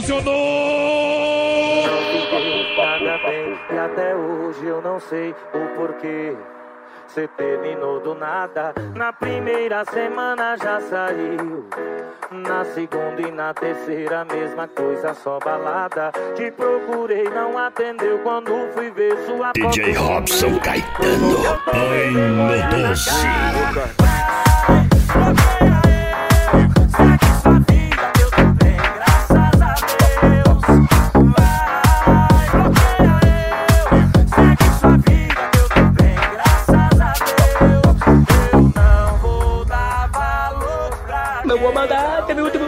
Funcionou! Nada bem, e até hoje eu não sei o porquê. Cê terminou do nada, na primeira semana já saiu. Na segunda e na terceira, mesma coisa, só balada. Te procurei, não atendeu quando fui ver sua DJ Robson Caetano, ai meu doce. Eu vou mandar, teve último.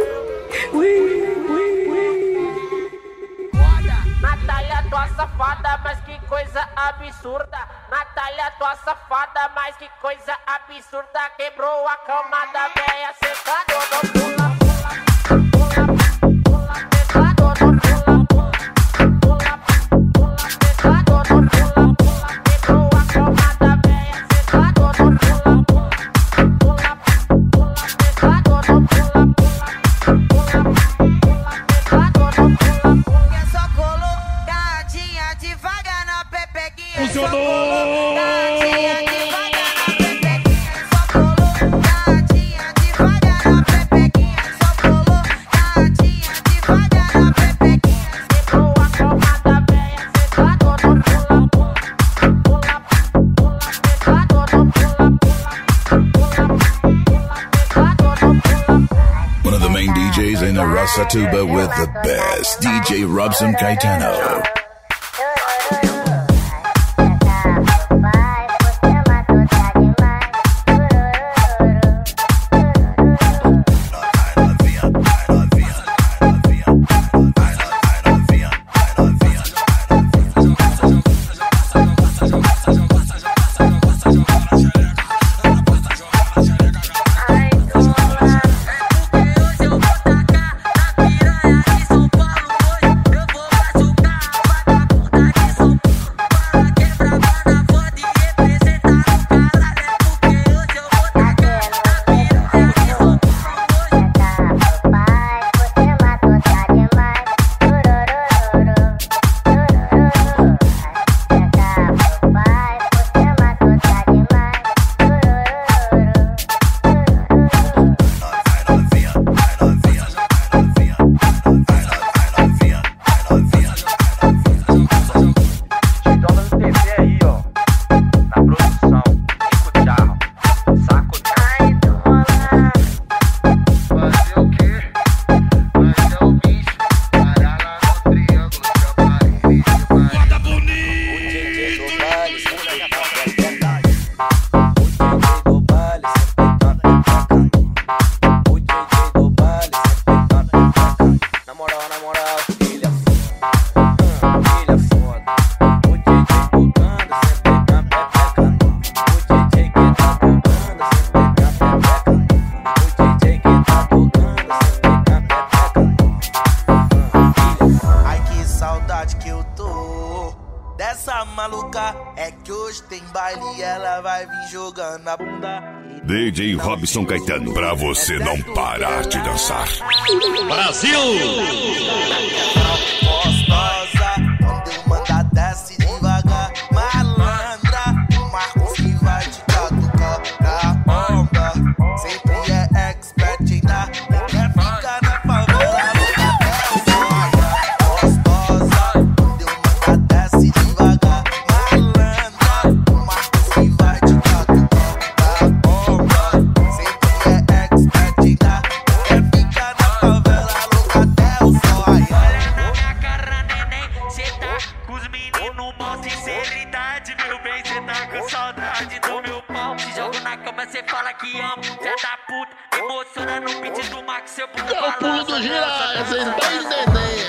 Natália, tua safada, mas que coisa absurda. Natália, tua safada, mas que coisa absurda. Quebrou a cama da véia, sentado no pula, pula, pula, pula, sentado no pula, pula, pula, pula, sentado no pula, pula. Quebrou a cama da véia, sentado no pula, pula, pula, pula, sentado no pula, pula, pula, pula, sentado no pula, pula. Só colocadinha devagar na pepequinha. Funcionou! Colocadinha devagar na pepequinha. Só colocadinha devagar na pepequinha. Só colocadinha devagar na pepequinha. Quebrou a cama da véia, sentado no pula, pula, pula, pula, sentado no pula, pula, pula, pula, sentado no pula, pula. One of the main DJs in Aracatuba with the best, DJ Robson Caetano. Dessa maluca é que hoje tem baile e ela vai vir jogando a bunda. DJ Robson Caetano, pra você não parar de dançar. Brasil! Gostosa, quando eu mandar desce devagar, malandra, o Marcos que vai te catucar na onda. Sempre é expert em dar, não quer ficar na favela, nunca quer sonha. Gostosa, quando eu mandar desce devagar, malandra, o Marcos que vai te catucar na onda. Sempre é expert em dar, não quer ficar na favela, nunca até o sonha. Olha na minha cara, neném, cê tá com os meninos, mó sinceridade, meu bem, cê tá com saudade do meu pau. Te jogo na cama, cê fala que ama, cê da puta, emociona no beat do Max, seu pulo É o pulo do Gira, vocês estão entendendo.